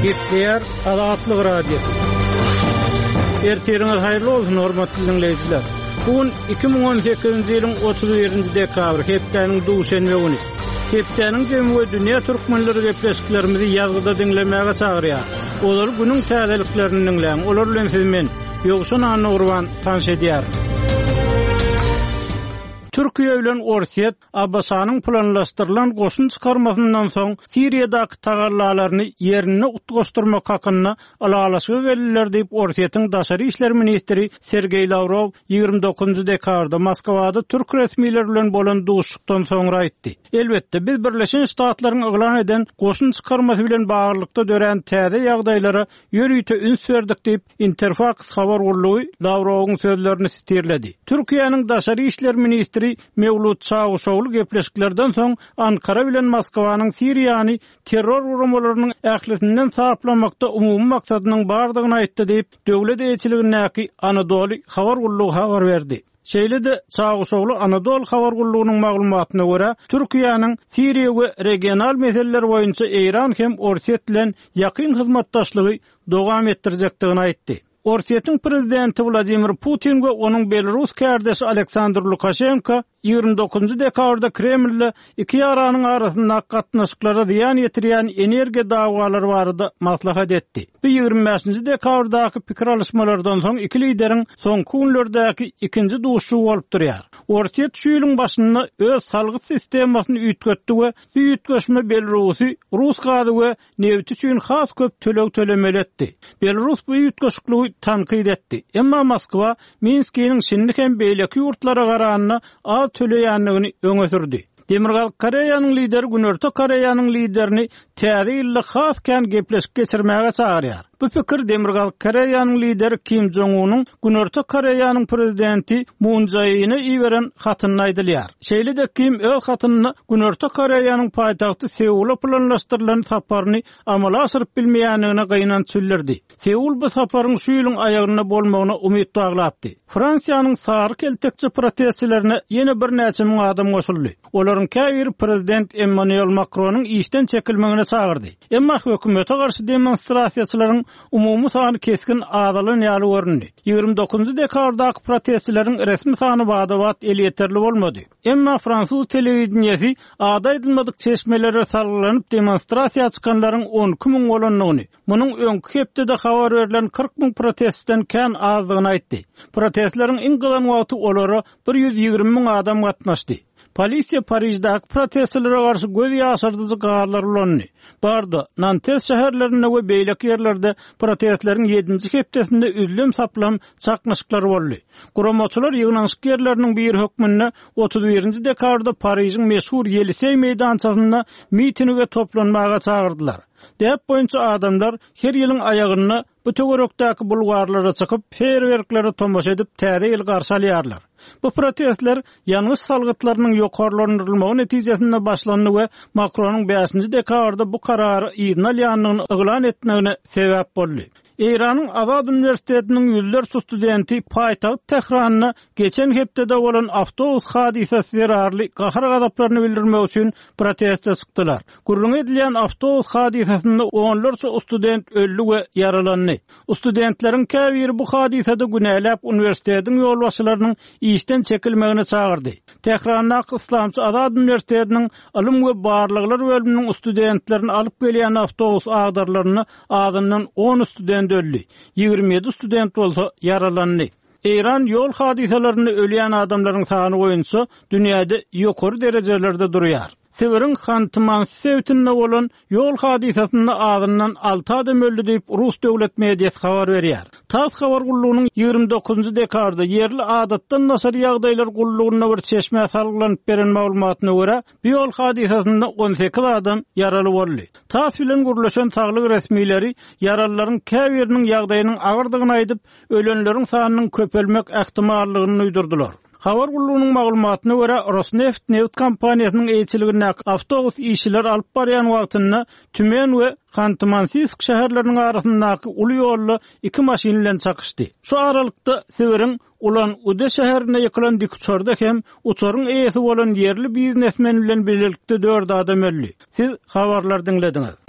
Gepler Azatlyk radiosu. Erteriňiz haýyrly bolsun hormatly dinleýijiler. Bugün 2018-nji ýylyň 31-nji dekabr, hepdeniň duşanby güni. Hepdeniň jemgy dünýä türkmenleri gepleşiklerimizi ýazgyda dinlemäge çagyrýar. Olar günüň täzeliklerini dinleýän, olar bilen siz men Ýogşun Anny Urban tanış edýär. Türkiýe bilen Orsiýet Abbasanyň planlaşdyrylan goşun çykarmasyndan soň Siriýadaky tagallalaryny ýerine utgaşdyrmak hakyna alalaşygy belliler diýip Orsiýetiň daşary işler ministri Sergey Lavrov 29 dekabrda Moskwada türk resmiýetleri bilen bolan duşukdan soňra aýtdy. Elbetde biz Birleşen Ştatlaryň eglan eden goşun çykarmasy bilen baglykda dören täze ýagdaýlara ýörüýte üns berdik diýip Interfax habar gurulugy Lavrowyň sözlerini sitirledi. Türkiýanyň daşary işler ministri Mevlut Çavuşoğlu gepleşiklerden soň Ankara bilen Moskwanyň Siriýany terror urumlarynyň ählisinden saklamakda umumy maksadynyň bardygyny aýtdy diýip döwlet elçiligindäki Anadolu habar gurulugy habar berdi. Şeýle-de Çavuşoğlu Anadolu habar gurulugynyň maglumatyna görä Türkiýanyň Siriýa regional meseleler boýunça Eýran hem Orsiýet bilen ýakyn hyzmatdaşlygy dowam etdirjekdigini aýtdy. Orsiýetiň prezidenti Vladimir Putin we onuň Belarus kärdesi Aleksandr Lukashenko 29 dekabrda Kreml'le iki ýaranyň arasynda gatnaşyklara ziýan ýetirýän energiýa dawalary barada maslahat etdi. Bu 25 dekabrdaky pikir alışmalardan soň iki lideriň soňky günlerdäki ikinji duşuşy bolup durýar. Orsiýet şu ýylyň başynda öz salgy sistemasyny üýtgetdi we bu üýtgeşme Belarusy Rus gazy we neft üçin has köp töleg tölemeli etdi. Belarus bu üýtgeşikliği tanqid etdi. Emma Moskwa Minskiň şinlik hem beýleki ýurtlara garanyna az töleýänligini öňe sürdi. Demirgal Koreýanyň lideri Günörtü Koreýanyň liderini täze ýylla has kän gepleşik geçirmäge çagyrýar. Bu pikir Demirgal Koreýanyň lideri Kim Jong-unyň Günörtü Koreýanyň prezidenti Moon Jae-in'e iweren hatyny aýdylýar. Şeýle-de Kim öz hatyny Günörtü Koreýanyň paýtagty Seul'a planlaşdyrylan saparyny amala aşyryp bilmeýänligine gynanç süllerdi. Seul bu saparyň şu ýylyň aýagyna bolmagyna umyt baglapdy. Fransiýanyň sary keltekçi protestçilerine ýene bir näçe ming adam goşuldy. Olaryň käbir prezident Emmanuel Macronyň işden çekilmegine çagyrdy. Emma hökümete garşy demonstrasiýaçylaryň umumy sany keskin azalan ýaly göründi. 29 dekabrdaky protestçileriň resmi sany bada-bat el ýeterli bolmady. Emma Fransuz telewizionyasy ada edilmedik çeşmelere salgylanyp demonstrasiýa çykanlaryň 12 000 bolanlygyny, munyň öňkü hepde habar berilen 40 000 protestden kän azdygyny aýtdy. Protestleriň iň gylan wagty olara 120 000 adam gatnaşdy. Polisiýa Parisdäki protestçilere garşy göz ýaşardyjy gaýlar ulandy. Barda Nantes şäherlerinde we beýleki ýerlerde protestleriň 7-nji hepdesinde üzlem saplam çaknaşyklar boldy. Guramaçylar ýygnanyşyk ýerleriniň bir hökmünde 31-nji dekabrda Parysyň meşhur Yelisey meýdançasynda mitinge toplanmaga çagyrdylar. Dep boýunça adamlar her ýylyň aýagyna bu töwerekdäki bulgarlara çykyp feýerwerklere tomoş edip täze ýyl garşy alýarlar. Bu protestler ýalňyş salgytlarynyň ýokarlandyrylmagy netijesinde başlandy we Macronyň 5-nji dekabrda bu karary ýygyna alýanlygyny eglan etmegine sebäp boldy. Eýranyň Azad Üniversitetiniň ýüzlerçe studenti paýtagy Tehranyna geçen hepdede bolan awtobus hadisesi zerarly gahar gazaplaryny bildirmek üçin protestde çykdylar. Gurrun edilýän awtobus hadisesinde onlarça student öldü we yaralandy. Studentleriň käbiri bu hadisede günäläp üniversitetiň ýolbaşçylarynyň işden çekilmegine çagyrdy. Tehranyň Islamçy Azad Üniversitetiniň ilm we barlyklar bölüminiň studentlerini alyp gelýän awtobus agdarlaryny adyndan 10 student öldü. 27 student bolsa yaralandy. Eýran ýol hadiselerini ölýän adamlaryň sany boýunça dünýäde ýokary derejelerde durýar. Severin Xantyman sewtinde bolan ýol hadisesinde adyndan 6 adam öldü diýip Rus döwlet mediýasy habar berýär. TASS habar gurulugynyň 29 dekabrda ýerli adatdan nasar ýagdaýlar gurulugyna bir çeşme salgylanyp beren maglumatyna görä, bu ýol hadisesinde 18 adam yaraly boldy. TASS bilen gurulşan saglyk resmiýetleri yaralylaryň käbiriniň ýagdaýynyň agyrdygyny aýdyp, ölenleriň sanynyň köpelmek ähtimallygyny uýdurdylar. Habar gurulugynyň maglumatyna görä Rosneft neft kompaniýasynyň elçiligine awtobus işçiler alyp barýan wagtynda Tümen we Xanty-Mansisk şäherleriniň arasyndaky uly ýolly iki maşin bilen çakışdy. Şu aralykda Severin ulan Ude şäherine ýykylan dik uçarda hem uçaryň eýesi bolan ýerli biznesmen bilen birlikde 4 adam öldü. Siz habarlar dinlediňiz.